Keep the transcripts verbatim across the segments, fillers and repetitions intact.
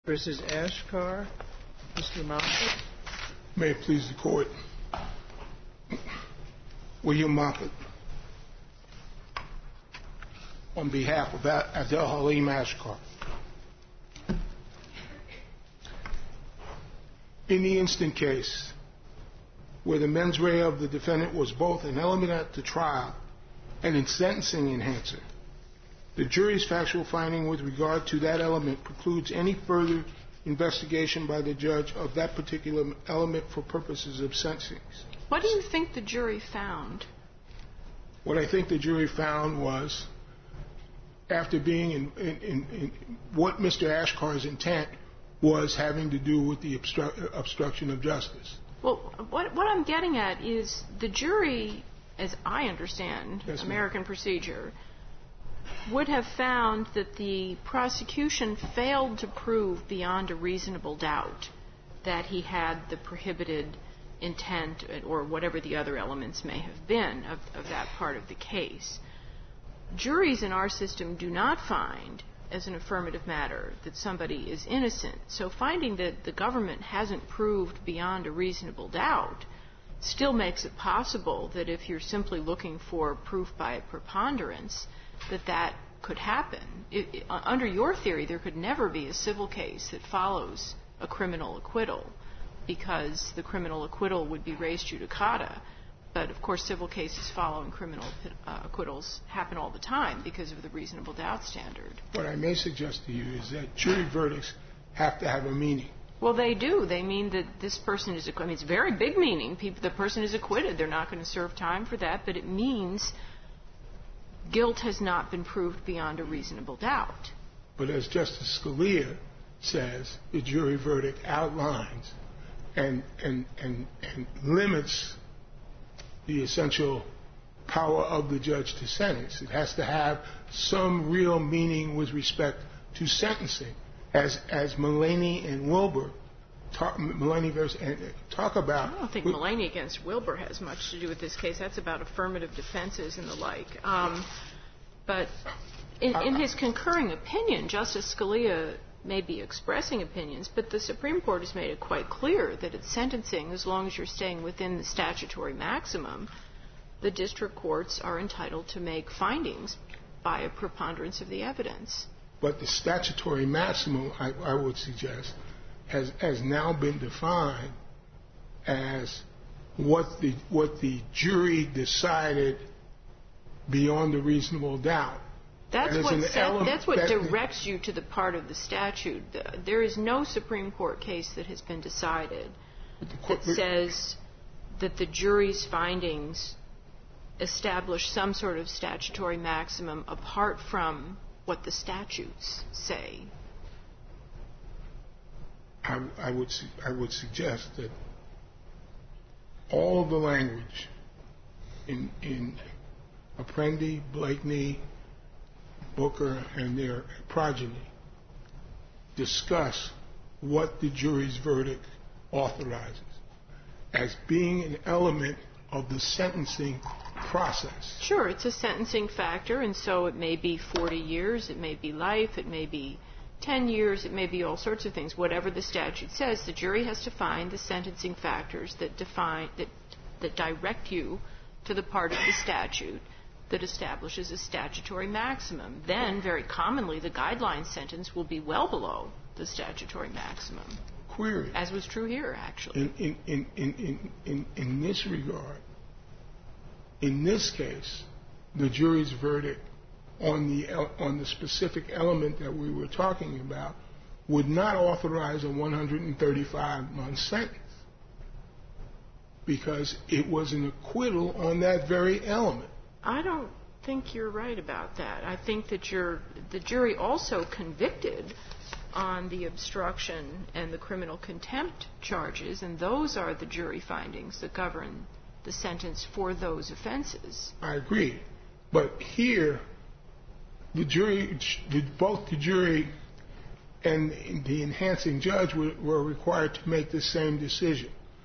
versus Ashkar. Mister Moffett. May it please the court. William Moffett, on behalf of Adel Halim Ashkar. In the instant case, where the mens rea of the defendant was both an element at the trial and in sentencing enhancer, the jury's factual finding with regard to that element precludes any further investigation by the judge of that particular element for purposes of sentencing. What do you think the jury found? What I think the jury found was, after being in, in, in, in what Mister Ashkar's intent was having to do with the obstru- obstruction of justice. Well, what, what I'm getting at is the jury, as I understand yes, American ma'am. procedure, would have found that the prosecution failed to prove beyond a reasonable doubt that he had the prohibited intent or whatever the other elements may have been of, of that part of the case. Juries in our system do not find, as an affirmative matter, that somebody is innocent. So finding that the government hasn't proved beyond a reasonable doubt still makes it possible that if you're simply looking for proof by a preponderance, that that could happen. It, it, under your theory, there could never be a civil case that follows a criminal acquittal, because the criminal acquittal would be res judicata. But, of course, civil cases following criminal uh, acquittals happen all the time because of the reasonable doubt standard. What I may suggest to you is that jury verdicts have to have a meaning. Well, they do. They mean that this person is acquitted. I mean, it's very big meaning. People, the person is acquitted. They're not going to serve time for that. But it means guilt has not been proved beyond a reasonable doubt. But as Justice Scalia says, the jury verdict outlines and, and, and, and limits the essential power of the judge to sentence. It has to have some real meaning with respect to sentencing. As as Mulaney and Wilbur talk, Mulaney versus, and talk about. I don't think Mulaney against Wilbur has much to do with this case. That's about affirmative defenses and the like. Um, but in, in his concurring opinion, Justice Scalia may be expressing opinions, but the Supreme Court has made it quite clear that at sentencing, as long as you're staying within the statutory maximum, the district courts are entitled to make findings by a preponderance of the evidence. But the statutory maximum, I, I would suggest, has has now been defined as what the what the jury decided beyond a reasonable doubt. That's what, set, that's what that directs you to the part of the statute. There is no Supreme Court case that has been decided that says that the jury's findings establish some sort of statutory maximum apart from what the statutes say. I, I would I would suggest that all the language in in Apprendi, Blakeney, Booker, and their progeny discuss what the jury's verdict authorizes as being an element of the sentencing process. Sure, it's a sentencing factor, and so it may be forty years, it may be life, it may be ten years, it may be all sorts of things. Whatever the statute says, the jury has to find the sentencing factors that define that that direct you to the part of the statute that establishes a statutory maximum. Then, very commonly, the guideline sentence will be well below the statutory maximum. Query. As was true here, actually. In, in, in, in, in, in this regard, in this case, the jury's verdict on the on the specific element that we were talking about would not authorize a one hundred thirty-five month sentence because it was an acquittal on that very element. I don't think you're right about that. I think that you're, the jury also convicted on the obstruction and the criminal contempt charges, and those are the jury findings that govern the sentence for those offenses. I agree. But here, the jury, both the jury and the enhancing judge were, were required to make the same decision.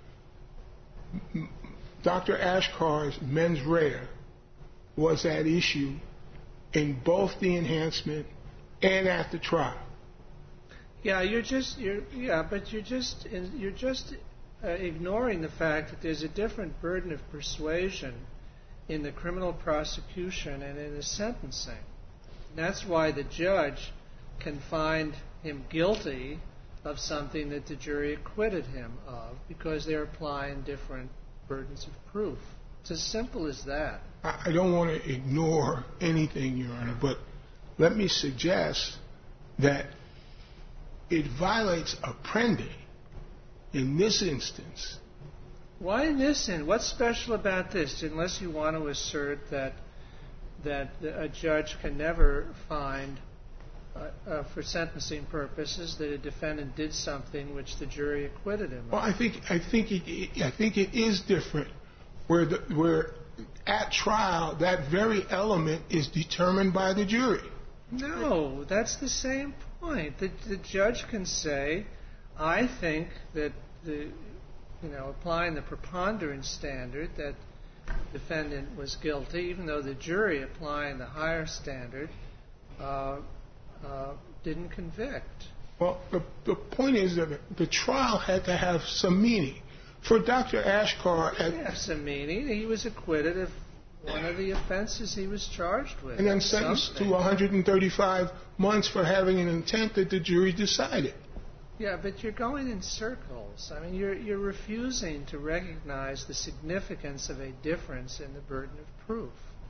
Doctor Ashkar's mens rea was at issue in both the enhancement and at the trial. Yeah, you're just you're yeah, but you're just you're just uh, ignoring the fact that there's a different burden of persuasion in the criminal prosecution and in the sentencing. And that's why the judge can find him guilty of something that the jury acquitted him of, because they're applying different burdens of proof. It's as simple as that. I don't want to ignore anything, Your Honor, but let me suggest that it violates Apprendi in this instance. Why in this instance? What's special about this, unless you want to assert that that a judge can never find, uh, uh, for sentencing purposes, that a defendant did something which the jury acquitted him of? Well, I think I think it, I think it is different, where the, where at trial that very element is determined by the jury. No, that's the same point. The, the judge can say, I think that the, you know, applying the preponderance standard, that the defendant was guilty, even though the jury, applying the higher standard, uh, uh, didn't convict. Well, the, the point is that the trial had to have some meaning. For Doctor Ashkar, it didn't have some meaning. He was acquitted of one of the offenses he was charged with. And then sentenced something. to one hundred thirty-five months for having an intent that the jury decided. Yeah, but you're going in circles. I mean, you're you're refusing to recognize the significance of a difference in the burden of proof.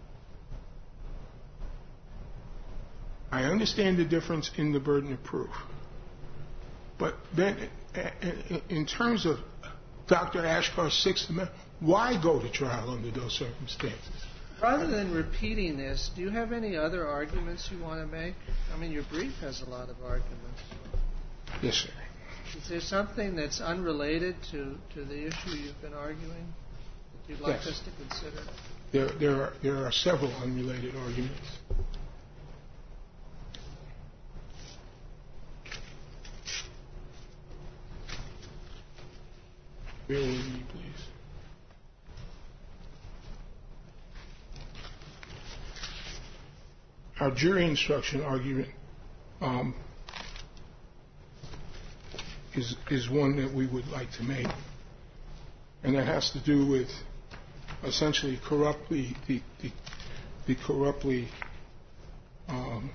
I understand the difference in the burden of proof. But then, in terms of Doctor Ashkar's Sixth Amendment, why go to trial under those circumstances? Rather than repeating this, do you have any other arguments you want to make? I mean, your brief has a lot of arguments. Yes, sir. Is there something that's unrelated to, to the issue you've been arguing that you'd like yes. us to consider? There, there, are, there are several unrelated arguments. Bear with me, please. Our jury instruction argument um, is is one that we would like to make, and that has to do with essentially corruptly the the, the corruptly. Um,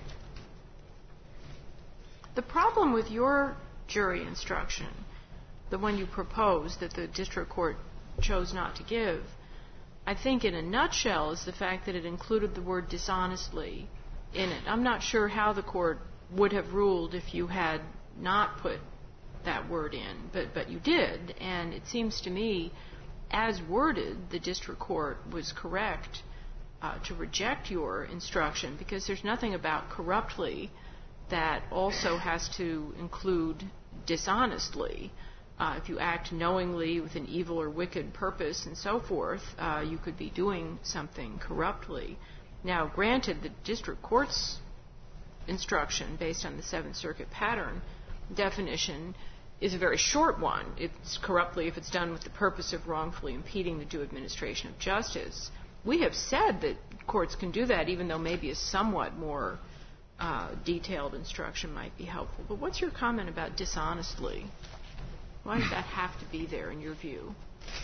the problem with your jury instruction, the one you proposed that the district court chose not to give, I think in a nutshell is the fact that it included the word dishonestly in it. I'm not sure how the court would have ruled if you had not put that word in, but, but you did, and it seems to me, as worded, the district court was correct uh, to reject your instruction, because there's nothing about corruptly that also has to include dishonestly. Uh, if you act knowingly with an evil or wicked purpose and so forth, uh, you could be doing something corruptly. Now, granted, the district court's instruction, based on the Seventh Circuit pattern definition, is a very short one. It's corruptly if it's done with the purpose of wrongfully impeding the due administration of justice. We have said that courts can do that, even though maybe a somewhat more uh, detailed instruction might be helpful. But what's your comment about dishonestly? Why does that have to be there in your view?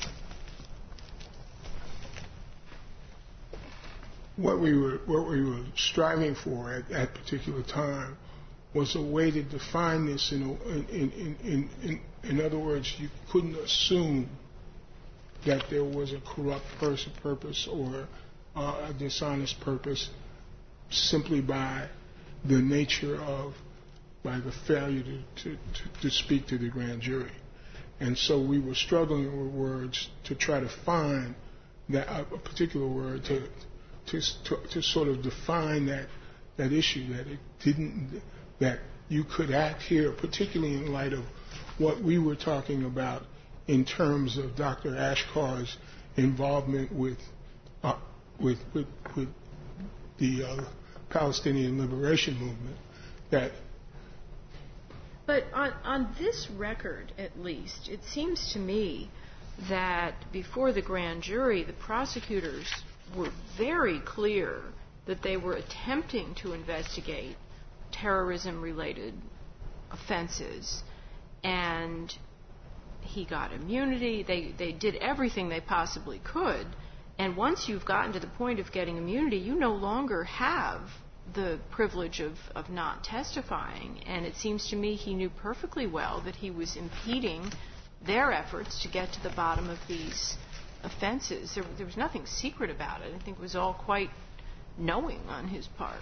What we were what we were striving for at that particular time was a way to define this. In a, in, in, in, in in other words, you couldn't assume that there was a corrupt person purpose or uh, a dishonest purpose simply by the nature of by the failure to, to, to, to speak to the grand jury. And so we were struggling with words to try to find that a particular word to to to, to sort of define that that issue, that it didn't that you could act here, particularly in light of what we were talking about in terms of Doctor Ashkar's involvement with uh, with, with with the uh, Palestinian Liberation Movement. That But on, on this record, at least, it seems to me that before the grand jury, the prosecutors were very clear that they were attempting to investigate terrorism-related offenses, and he got immunity. They they did everything they possibly could. And once you've gotten to the point of getting immunity, you no longer have the privilege of, of not testifying. And it seems to me he knew perfectly well that he was impeding their efforts to get to the bottom of these offenses. There, there was nothing secret about it. I think it was all quite knowing on his part.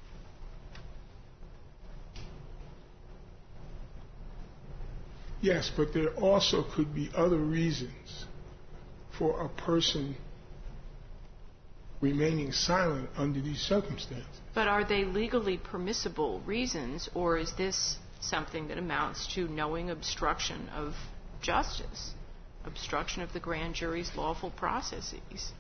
Yes, but there also could be other reasons for a person remaining silent under these circumstances. But are they legally permissible reasons, or is this something that amounts to knowing obstruction of justice, obstruction of the grand jury's lawful processes?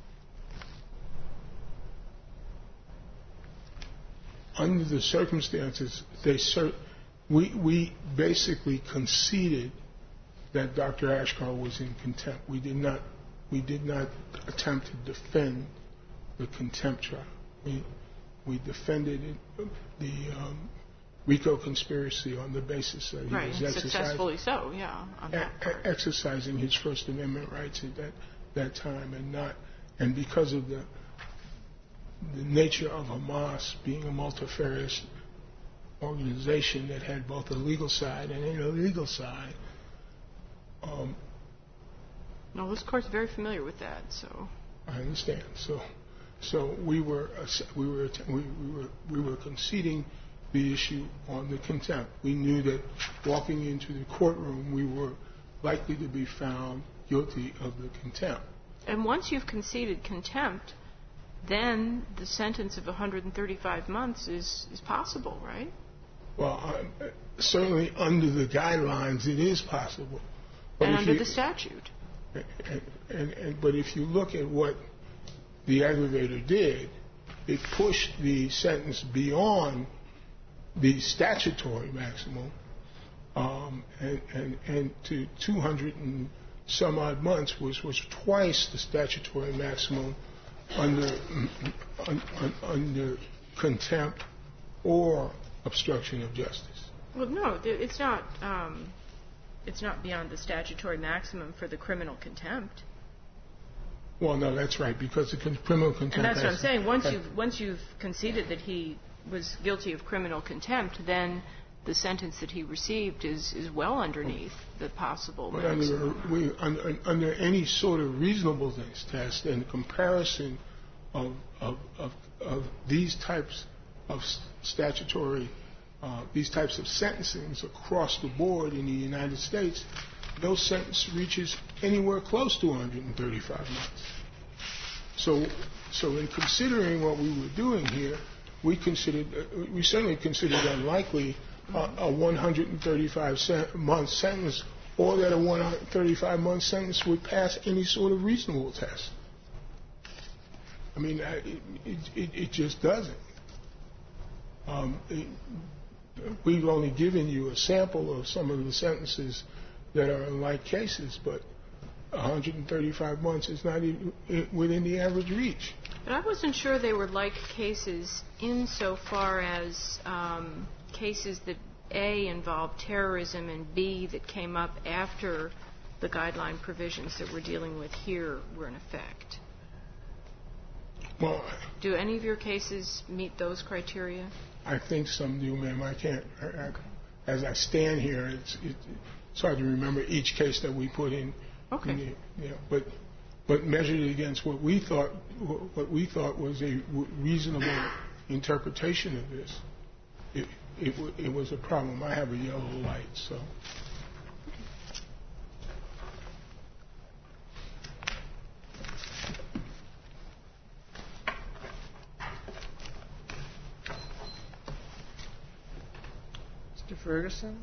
Under the circumstances, they cert- we, we basically conceded that Doctor Ashcroft was in contempt. We did not, we did not attempt to defend the contempt trial. We, we defended it, the um, RICO conspiracy on the basis that he right, was exercising, successfully so, yeah, on that a- exercising his First Amendment rights at that, that time, and not, and because of the the nature of Hamas being a multifarious organization that had both a legal side and an illegal side. Um, no, this court's very familiar with that, so. I understand. So, so we were we were we, we were we were conceding the issue on the contempt. We knew that walking into the courtroom, we were likely to be found guilty of the contempt. And once you've conceded contempt, then the sentence of one hundred thirty-five months is, is possible, right? Well, uh, certainly under the guidelines, it is possible. But and under you, the statute. And, and, and, but if you look at what the aggravator did, it pushed the sentence beyond the statutory maximum um, and, and, and to two hundred and some odd months, which was twice the statutory maximum under un, un, under contempt or obstruction of justice. Well, no, it's not. Um, it's not beyond the statutory maximum for the criminal contempt. Well, no, that's right, because the con- criminal contempt. And that's what I'm saying. Once you've once you've conceded that he was guilty of criminal contempt, then the sentence that he received is, is well underneath the possible but maximum. Under, we, under, under any sort of reasonableness test and comparison of, of, of, of these types of statutory, uh, these types of sentencings across the board in the United States, no sentence reaches anywhere close to one hundred thirty-five months. So, so in considering what we were doing here, we considered, uh, we certainly considered unlikely uh, a one hundred thirty-five month sentence, or that a one hundred thirty-five month sentence would pass any sort of reasonable test. I mean, it, it, it just doesn't. Um, it, we've only given you a sample of some of the sentences that are in like cases, but one hundred thirty-five months is not even within the average reach. But I wasn't sure they were like cases insofar as um, cases that A, involved terrorism, and B, that came up after the guideline provisions that we're dealing with here were in effect. Well, do any of your cases meet those criteria? I think some do, ma'am. I can't. I, I, as I stand here, it's, it, it's hard to remember each case that we put in. Okay. In the, you know, but but measured against what we thought what we thought was a reasonable interpretation of this, it it, it was a problem. I have a yellow light, so. Mister Ferguson?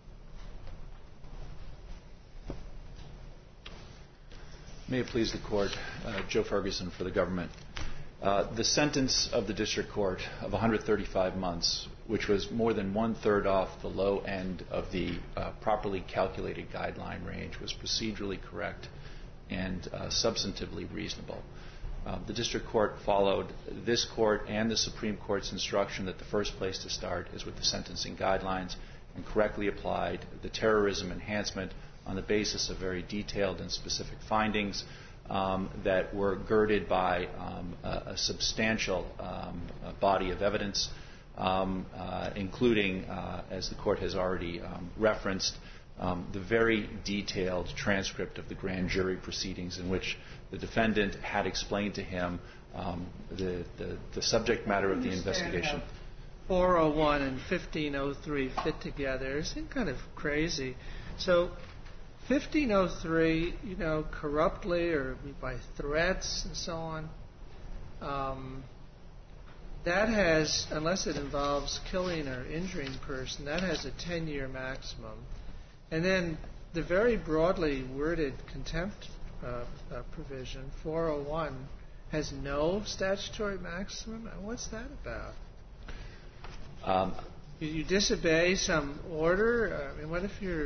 May it please the Court, uh, Joe Ferguson for the government. Uh, the sentence of the district court of one hundred thirty-five months, which was more than one-third off the low end of the uh, properly calculated guideline range, was procedurally correct and uh, substantively reasonable. Uh, the district court followed this court and the Supreme Court's instruction that the first place to start is with the sentencing guidelines, and correctly applied the terrorism enhancement on the basis of very detailed and specific findings um, that were girded by um, a, a substantial um, a body of evidence, um, uh, including, uh, as the Court has already um, referenced, um, the very detailed transcript of the grand jury proceedings in which the defendant had explained to him um, the, the, the subject matter of the investigation. four oh one and fifteen oh three fit together. It seems kind of crazy. So fifteen oh three, you know, corruptly or by threats and so on, um, that has, unless it involves killing or injuring a person, that has a ten-year maximum. And then the very broadly worded contempt uh, uh, provision, four oh one, has no statutory maximum. What's that about? Um, you, you disobey some order? I mean, what if you're,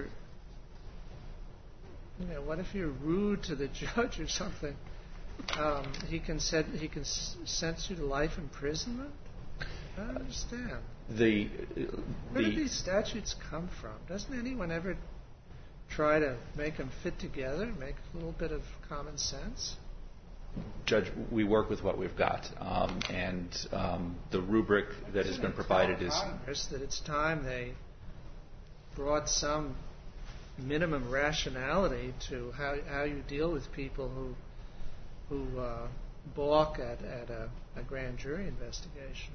you know, what if you're rude to the judge or something? Um, he can set, he can s- sentence you to life imprisonment. I don't understand. The, Where the do these statutes come from? Doesn't anyone ever try to make them fit together, make a little bit of common sense? Judge, we work with what we've got, um, and um, the rubric that has been provided is Congress that it's time they brought some minimum rationality to how how you deal with people who who uh, balk at at a, a grand jury investigation.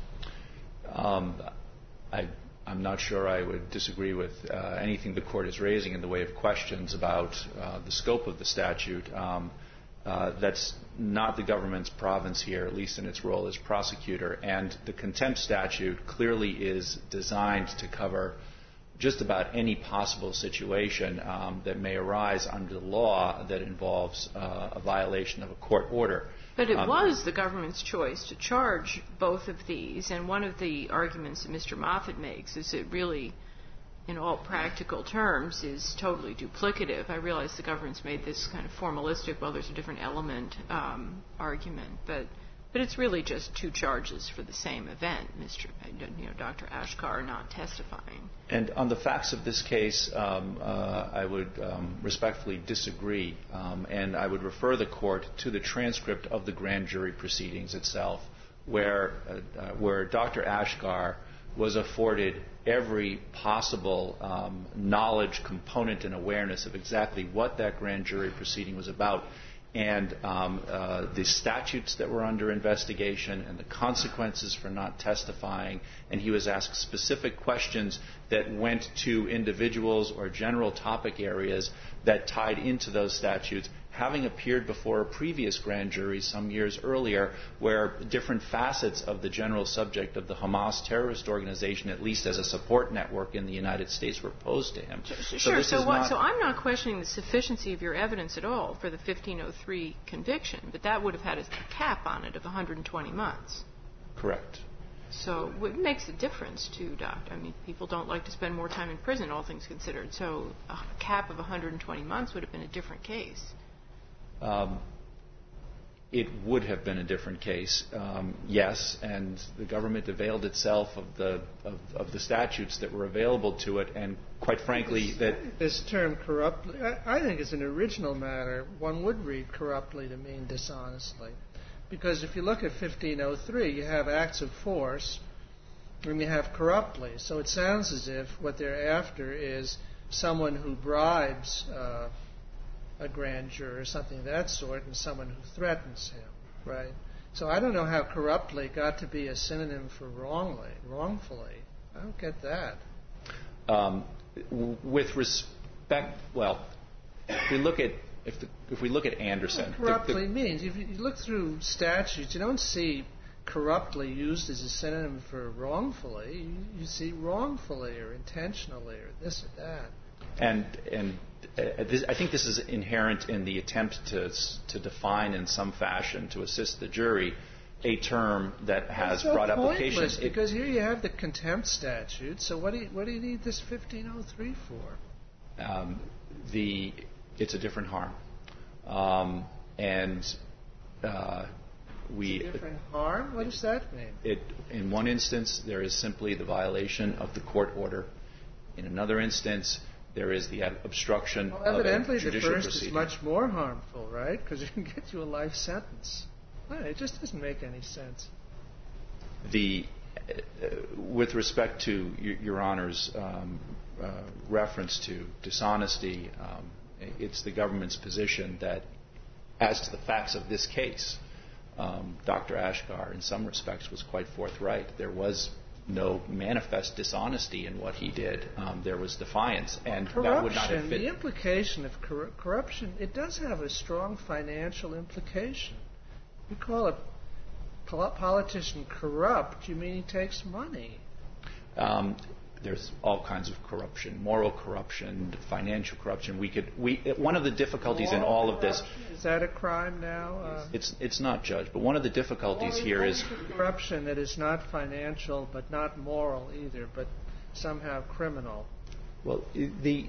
Um, I, I'm not sure I would disagree with uh, anything the Court is raising in the way of questions about uh, the scope of the statute. Um, uh, that's not the government's province here, at least in its role as prosecutor. And the contempt statute clearly is designed to cover just about any possible situation um, that may arise under the law that involves uh, a violation of a court order. But it um, was the government's choice to charge both of these, and one of the arguments that Mister Moffat makes is it really, in all practical terms, is totally duplicative. I realize the government's made this kind of formalistic, well, there's a different element um, argument, but but it's really just two charges for the same event, Mister You know, Doctor Ashkar not testifying. And on the facts of this case, um, uh, I would um, respectfully disagree, um, and I would refer the Court to the transcript of the grand jury proceedings itself, where uh, uh, where Doctor Ashkar was afforded every possible um, knowledge component and awareness of exactly what that grand jury proceeding was about, and um, uh, the statutes that were under investigation and the consequences for not testifying. And he was asked specific questions that went to individuals or general topic areas that tied into those statutes, having appeared before a previous grand jury some years earlier where different facets of the general subject of the Hamas terrorist organization, at least as a support network in the United States, were posed to him. Sure, so, so, so, what, so I'm not questioning the sufficiency of your evidence at all for the fifteen oh three conviction, but that would have had a cap on it of one hundred twenty months. Correct. So it makes a difference to doctor. I mean, people don't like to spend more time in prison, all things considered. So a cap of one hundred twenty months would have been a different case. Um, it would have been a different case, um, yes, and the government availed itself of the of, of the statutes that were available to it, and quite frankly, this, that this term corruptly, I, I think it's an original matter. One would read corruptly to mean dishonestly, because if you look at fifteen oh three, you have acts of force, and you have corruptly. So it sounds as if what they're after is someone who bribes Uh, a grand juror or something of that sort, and someone who threatens him, right? So I don't know how corruptly got to be a synonym for wrongly, wrongfully. I don't get that. Um, w- with respect, well, if we look at if the, if we look at Anderson, what corruptly the, the, means if you look through statutes, you don't see corruptly used as a synonym for wrongfully. You, you see wrongfully or intentionally or this or that. And and uh, this, I think this is inherent in the attempt to to define in some fashion to assist the jury a term that has so broad application. application. Because here you have the contempt statute. So what do you, what do you need this fifteen oh three for? Um, the it's a different harm, um, and uh, we it's a different harm. What does that mean? It in one instance there is simply the violation of the court order. In another instance, there is the obstruction well, of evidently a judicial the first proceeding. is much more harmful, right? Because it can get you a life sentence. No, it just doesn't make any sense. The, uh, with respect to your, your Honor's um, uh, reference to dishonesty, um, it's the government's position that, as to the facts of this case, um, Doctor Ashkar, in some respects, was quite forthright. There was no manifest dishonesty in what he did. Um, there was defiance, and corruption, that would not have fit. The implication of cor- corruption, it does have a strong financial implication. You call a pol- politician corrupt, you mean he takes money. Um, there's all kinds of corruption, moral corruption, financial corruption. We could, we, one of the difficulties moral in all corruption? of this. Is that a crime now? Uh, it's it's not, Judge. But one of the difficulties here is corruption that is not financial, but not moral either, but somehow criminal. Well, the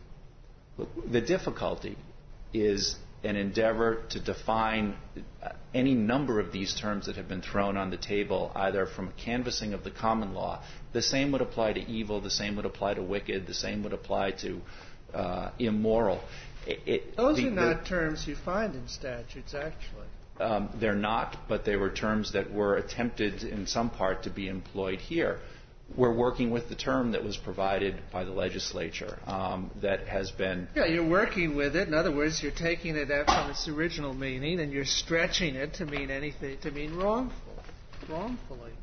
the difficulty is an endeavor to define any number of these terms that have been thrown on the table, either from a canvassing of the common law. The same would apply to evil, the same would apply to wicked, the same would apply to uh, immoral. It, it, Those the, are not the, terms you find in statutes, actually. Um, they're not, but they were terms that were attempted in some part to be employed here. We're working with the term that was provided by the legislature um, that has been... Yeah, you're working with it. In other words, you're taking it out from its original meaning and you're stretching it to mean anything, to mean wrongful, wrongfully,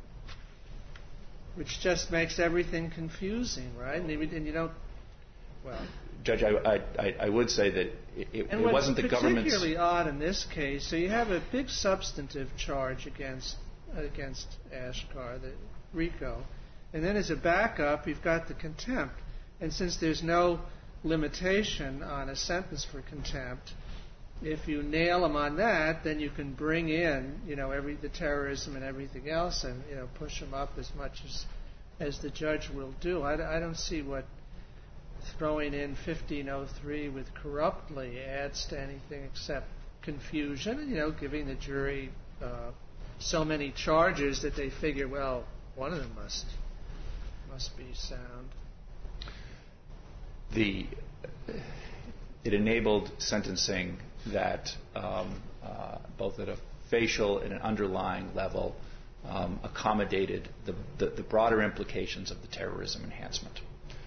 which just makes everything confusing, right? And you, and you don't... Well... Judge, I, I, I would say that it, it wasn't the government's... And what's particularly odd in this case, so you have a big substantive charge against against Ashkar, the RICO, and then as a backup, you've got the contempt. And since there's no limitation on a sentence for contempt, if you nail him on that, then you can bring in, you know, every the terrorism and everything else, and you know, push him up as much as as the judge will do. I, I don't see what throwing in fifteen oh three with corruptly adds to anything except confusion, and, you know, giving the jury uh, so many charges that they figure, well, one of them must must be sound. The it enabled sentencing that um, uh, both at a facial and an underlying level um, accommodated the, the, the broader implications of the terrorism enhancement.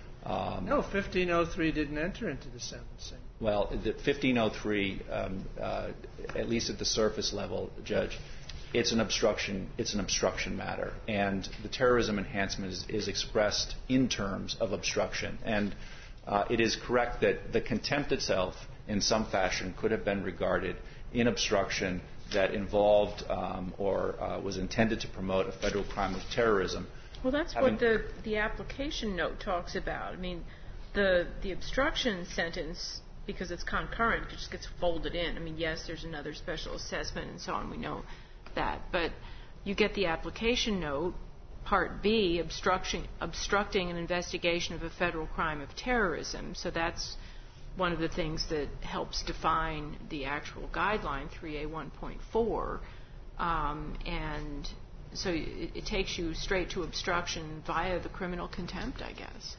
Um, no, fifteen oh three didn't enter into the sentencing. Well, the fifteen oh three, um, uh, at least at the surface level, Judge, it's an obstruction. It's an obstruction matter, and the terrorism enhancement is, is expressed in terms of obstruction. And uh, it is correct that the contempt itself, in some fashion, could have been regarded in obstruction that involved um, or uh, was intended to promote a federal crime of terrorism. Well, that's what the the application note talks about. I mean, the the obstruction sentence, because it's concurrent, it just gets folded in. I mean, yes, there's another special assessment and so on. We know that, but you get the application note, Part B, obstruction, obstructing an investigation of a federal crime of terrorism. So that's one of the things that helps define the actual guideline, three A one point four, um, and so it, it takes you straight to obstruction via the criminal contempt, I guess.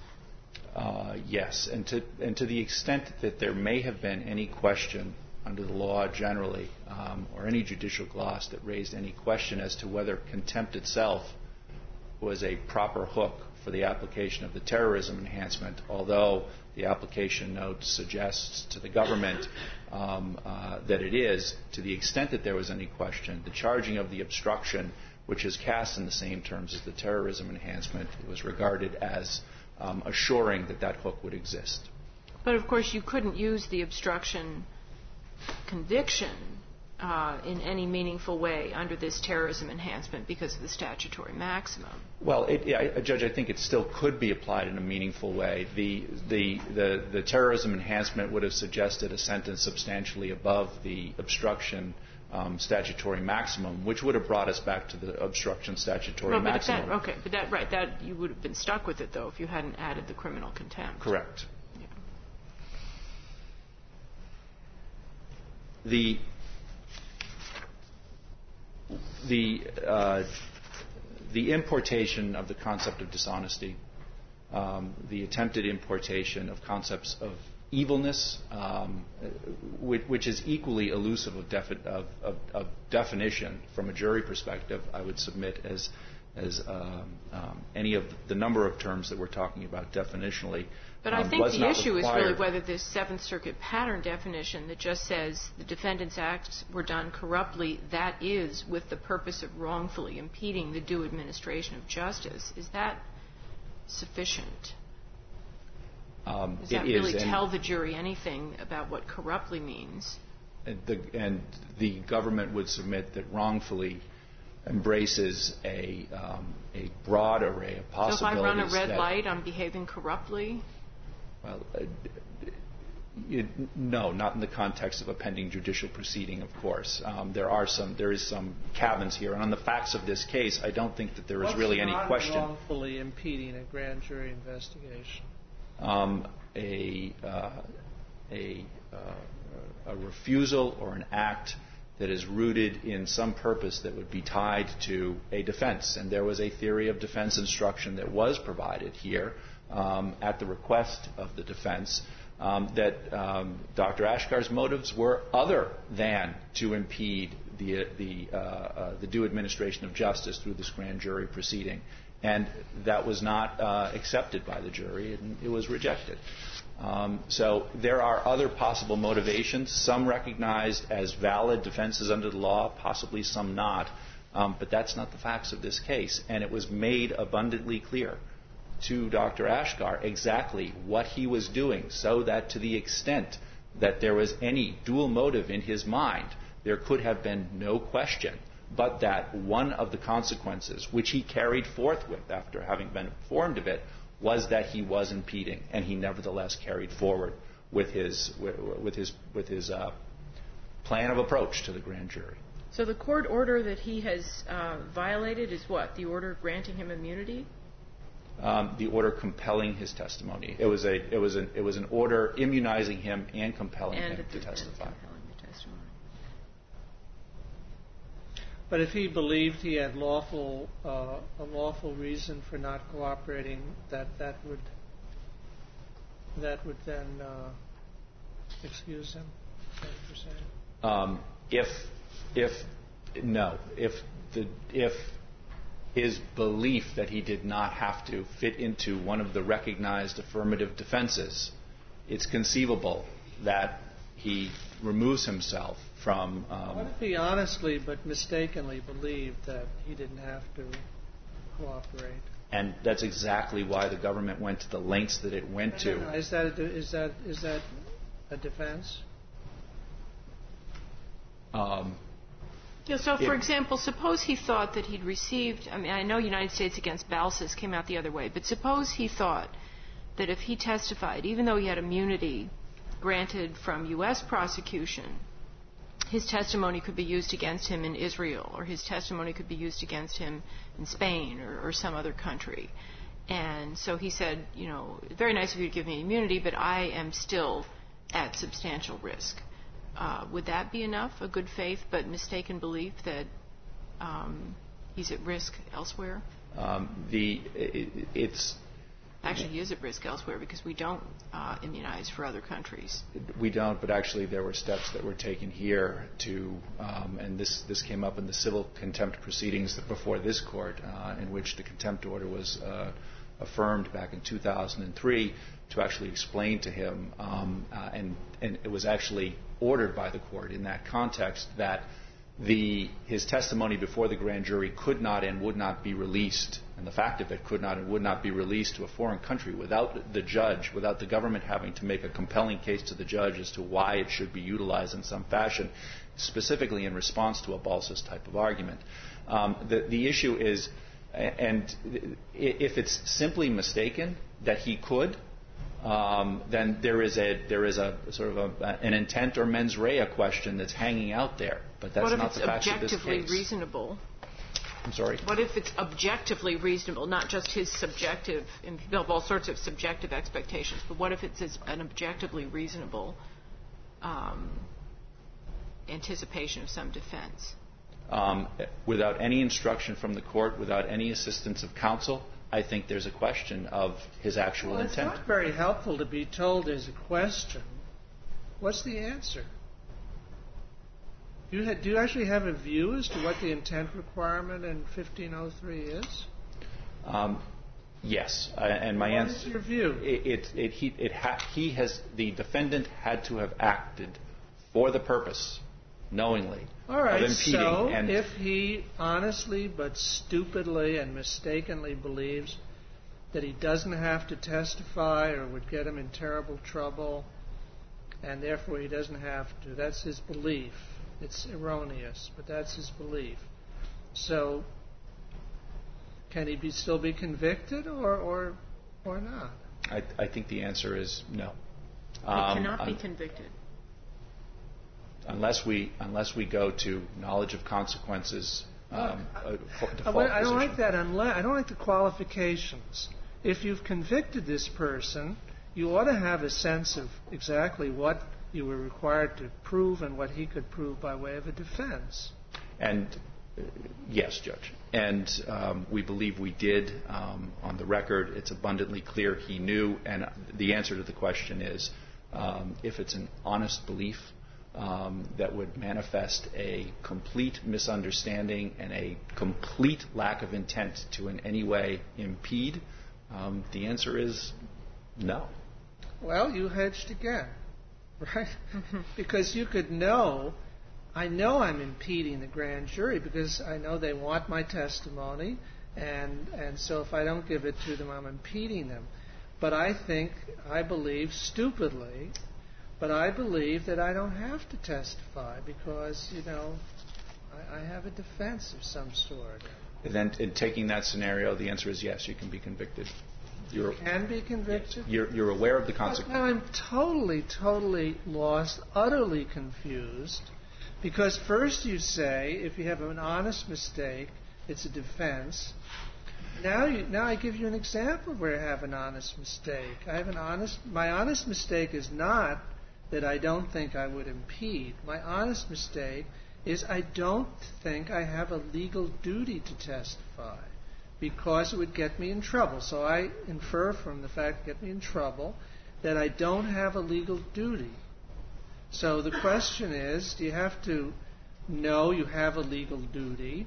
Uh, yes, and to and to the extent that there may have been any question under the law generally, um, or any judicial gloss that raised any question as to whether contempt itself was a proper hook for the application of the terrorism enhancement, although the application note suggests to the government um, uh, that it is, to the extent that there was any question, the charging of the obstruction, which is cast in the same terms as the terrorism enhancement, it was regarded as um, assuring that that hook would exist. But, of course, you couldn't use the obstruction conviction uh, in any meaningful way under this terrorism enhancement because of the statutory maximum. Well, it, yeah, Judge, I think it still could be applied in a meaningful way. The, the, the, the terrorism enhancement would have suggested a sentence substantially above the obstruction um, statutory maximum, which would have brought us back to the obstruction statutory well, but maximum. That, okay, but that right, that you would have been stuck with it though if you hadn't added the criminal contempt. Correct. The the uh, the importation of the concept of dishonesty um, the attempted importation of concepts of evilness, um, which, which is equally elusive of, defi- of, of, of definition from a jury perspective, I would submit, as as um, um, any of the number of terms that we're talking about definitionally. But I um, think the issue required. is really whether this Seventh Circuit pattern definition that just says the defendant's acts were done corruptly, that is with the purpose of wrongfully impeding the due administration of justice, is that sufficient? Um, Does that it really is, tell the jury anything about what corruptly means? And the, and the government would submit that wrongfully embraces a um, a broad array of possibilities. So if I run a red light, I'm behaving corruptly? Well, uh, you, no, not in the context of a pending judicial proceeding, of course. Um, there are some, there is some cabins here, and on the facts of this case, I don't think that there is What's really any question. What's wrongfully impeding a grand jury investigation? Um, a uh, a uh, a refusal or an act that is rooted in some purpose that would be tied to a defense. And there was a theory of defense instruction that was provided here um, at the request of the defense um, that um, Doctor Ashkar's motives were other than to impede the, the, uh, uh, the due administration of justice through this grand jury proceeding. And that was not uh, accepted by the jury, and it was rejected. Um, so there are other possible motivations, some recognized as valid defenses under the law, possibly some not. Um, but that's not the facts of this case. And it was made abundantly clear to Doctor Ashkar exactly what he was doing, so that to the extent that there was any dual motive in his mind, there could have been no question but that one of the consequences, which he carried forth with after having been informed of it, was that he was impeding, and he nevertheless carried forward with his with his with his uh, plan of approach to the grand jury. So the court order that he has uh, violated is what? The order granting him immunity? Um, the order compelling his testimony. It was a it was an it was an order immunizing him and compelling and him to testify. But if he believed he had lawful uh, a lawful reason for not cooperating, that that would that would then uh, excuse him. Is that what you're saying? Um, if if no, if the if his belief that he did not have to fit into one of the recognized affirmative defenses, it's conceivable that he removes himself from... Um, what if he honestly but mistakenly believed that he didn't have to cooperate? And that's exactly why the government went to the lengths that it went to. No, no, is that a, is that is that a defense? Um, yeah, so, for it, example, suppose he thought that he'd received... I mean, I know United States against Balsas came out the other way, but suppose he thought that if he testified, even though he had immunity granted from U S prosecution, his testimony could be used against him in Israel, or his testimony could be used against him in Spain or, or some other country. And so he said, you know, very nice of you to give me immunity, but I am still at substantial risk. Uh, would that be enough, a good faith but mistaken belief that um, he's at risk elsewhere? Um, the it, it's... Actually, he is at risk elsewhere because we don't uh, immunize for other countries. We don't, but actually there were steps that were taken here to, um, and this, this came up in the civil contempt proceedings before this court, uh, in which the contempt order was uh, affirmed back in two thousand three, to actually explain to him, um, uh, and, and it was actually ordered by the court in that context that the, his testimony before the grand jury could not and would not be released, and the fact of it could not and would not be released to a foreign country without the judge, without the government having to make a compelling case to the judge as to why it should be utilized in some fashion, specifically in response to a Balsas type of argument. Um, the, the issue is, and if it's simply mistaken that he could, Um, then there is a there is a sort of a, an intent or mens rea question that's hanging out there, but that's what not the facts of this case. What if it's objectively reasonable? I'm sorry. What if it's objectively reasonable, not just his subjective? And people have all sorts of subjective expectations, but what if it's an objectively reasonable um, anticipation of some defense? Um, without any instruction from the court, without any assistance of counsel, I think there's a question of his actual well, intent. It's not very helpful to be told there's a question. What's the answer? Do you, ha- do you actually have a view as to what the intent requirement in fifteen oh three is? Um, yes, uh, and my what answer. What is your view? It, it, it, he, it ha- he has the defendant had to have acted for the purpose, knowingly, All right, of impeding. So and if he honestly but stupidly and mistakenly believes that he doesn't have to testify or would get him in terrible trouble, and therefore he doesn't have to, that's his belief. It's erroneous, but that's his belief. So can he be, still be convicted or or, or not? I, I think the answer is no. He Um, cannot be un- convicted. Unless we unless we go to knowledge of consequences. Um, a fo- default I, I don't position. like that. Unless I don't like the qualifications. If you've convicted this person, you ought to have a sense of exactly what you were required to prove and what he could prove by way of a defense. And uh, yes, Judge. And um, we believe we did. Um, on the record, it's abundantly clear he knew. And the answer to the question is, um, if it's an honest belief um, that would manifest a complete misunderstanding and a complete lack of intent to in any way impede, um, the answer is no. Well, you hedged again, right? Because you could know, I know I'm impeding the grand jury because I know they want my testimony, and and so if I don't give it to them, I'm impeding them. But I think, I believe, stupidly, but I believe that I don't have to testify because, you know, I, I have a defense of some sort. And then in taking that scenario, the answer is yes, you can be convicted. You're, can be convicted? You're, you're aware of the consequences. Now I'm totally, totally lost, utterly confused, because first you say if you have an honest mistake, it's a defense. Now, you, now I give you an example where I have an honest mistake. I have an honest. My honest mistake is not that I don't think I would impede. My honest mistake is I don't think I have a legal duty to testify, because it would get me in trouble. So I infer from the fact it get me in trouble that I don't have a legal duty. So the question is, do you have to know you have a legal duty,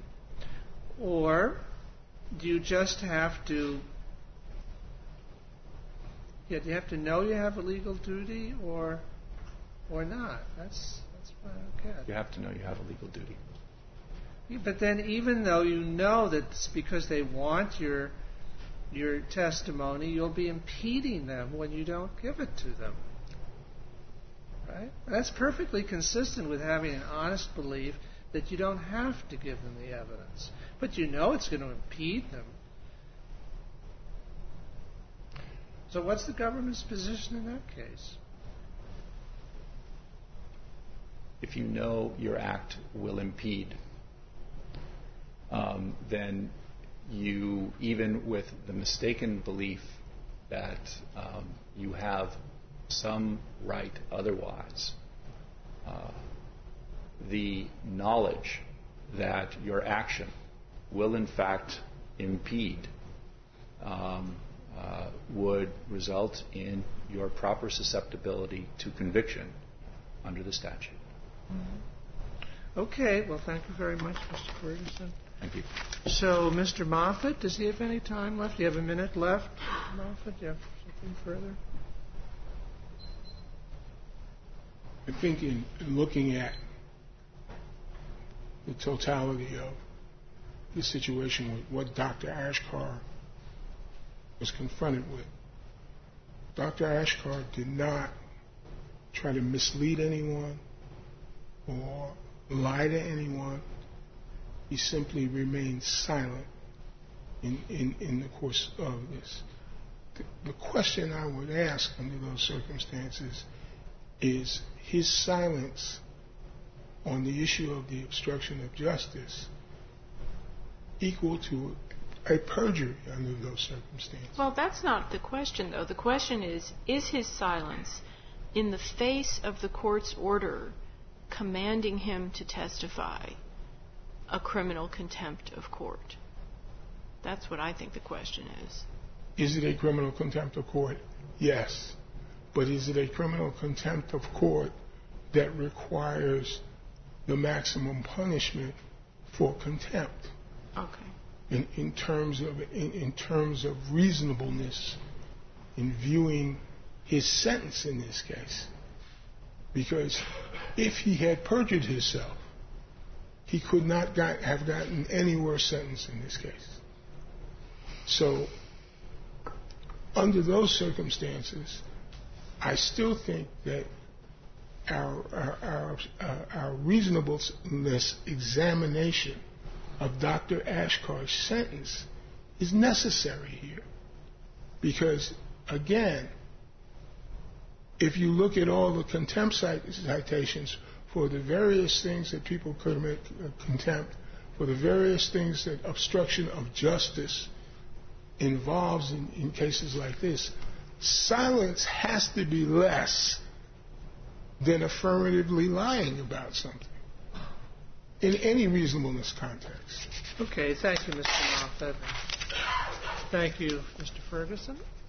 or do you just have to, yeah, do you have to know you have a legal duty or or not? That's that's what I don't get. You have to know you have a legal duty. But then, even though you know that it's because they want your your testimony, you'll be impeding them when you don't give it to them. Right? That's perfectly consistent with having an honest belief that you don't have to give them the evidence. But you know it's going to impede them. So what's the government's position in that case? If you know your act will impede, Um, then you, even with the mistaken belief that um, you have some right otherwise, uh, the knowledge that your action will in fact impede um, uh, would result in your proper susceptibility to conviction under the statute. Mm-hmm. Okay, well, thank you very much, Mister Ferguson. Thank you. So, Mister Moffat, does he have any time left? Do you have a minute left, Mister Moffat? Do you have something further? I think in, in looking at the totality of the situation with what Doctor Ashkar was confronted with, Doctor Ashkar did not try to mislead anyone or lie to anyone. He simply remained silent in, in, in the course of this. The, the question I would ask under those circumstances is his silence on the issue of the obstruction of justice equal to a perjury under those circumstances? Well, that's not the question, though. The question is, is his silence in the face of the court's order commanding him to testify a criminal contempt of court? That's what I think the question is. Is it a criminal contempt of court? Yes. But is it a criminal contempt of court that requires the maximum punishment for contempt? Okay. In, in terms of in, in terms of reasonableness in viewing his sentence in this case. Because if he had perjured himself, he could not got, have gotten any worse sentence in this case. So, under those circumstances, I still think that our our, our, uh, our reasonableness examination of Doctor Ashkar's sentence is necessary here. Because, again, if you look at all the contempt citations for the various things that people commit contempt, for the various things that obstruction of justice involves in, in cases like this, silence has to be less than affirmatively lying about something in any reasonableness context. Okay, thank you, Mister Moffett. Thank you, Mister Ferguson.